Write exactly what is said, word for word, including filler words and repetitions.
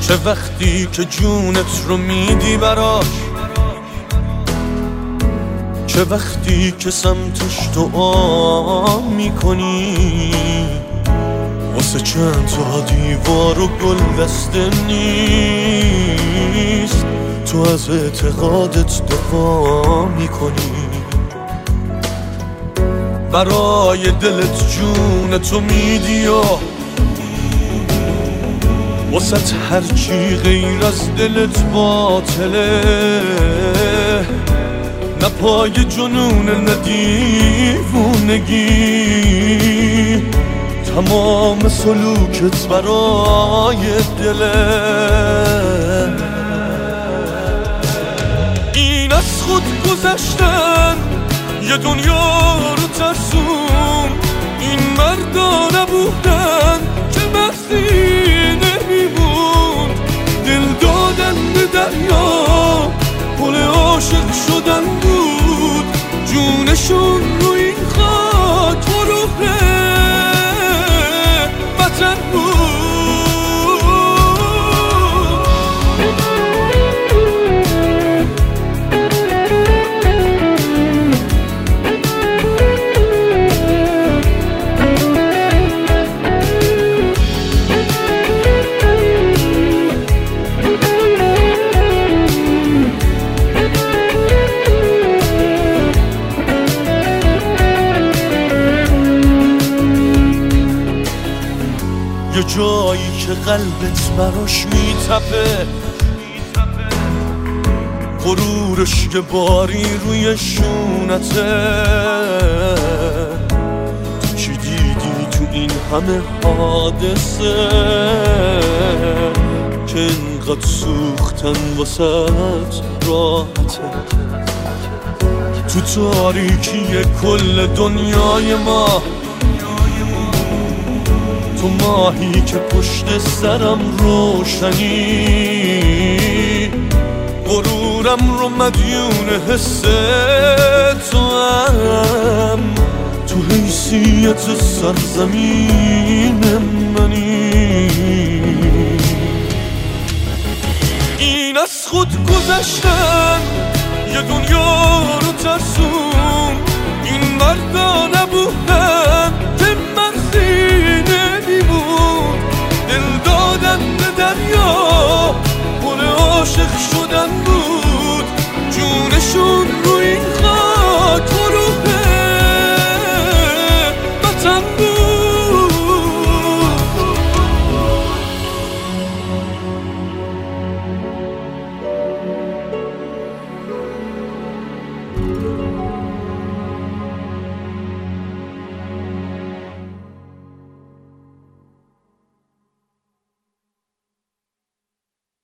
چه وقتی که جونت رو میدی براش، چه وقتی که سمتش دعا میکنی، واسه چند تا دیوار و گل دسته نیست، تو از اعتقادت دفاع میکنی، برای دلت جونتو میدی و واسه هرچی غیر از دلت باطله، نه پای جنون نه دیوونگی، تمام سلوکت برای دله. این از خود گذشتن یه دنیا رو ترسون، این مردا نبودن که مرسی نمیمون، دل دادن به دریا پل عاشق شدن بود، جونشون رو این خاک و روح وطن بود. یه جایی که قلبت براش میتپه، غرورش که باری روی شونته، تو چی دیدی تو این همه حادثه که اینقدر سوختن واسه راحته، تو تاریکی کل دنیای ما، تو ماهی که پشت سرم روشنی، غرورم رو مدیون حس تو هم، تو حیثیت سرزمین منی. این از خود گذشتن یه دنیا رو ترسون، این مردا نبودن که مرسی نمیمون، دل دادن به دریا پل عاشق شدن بود، جونشون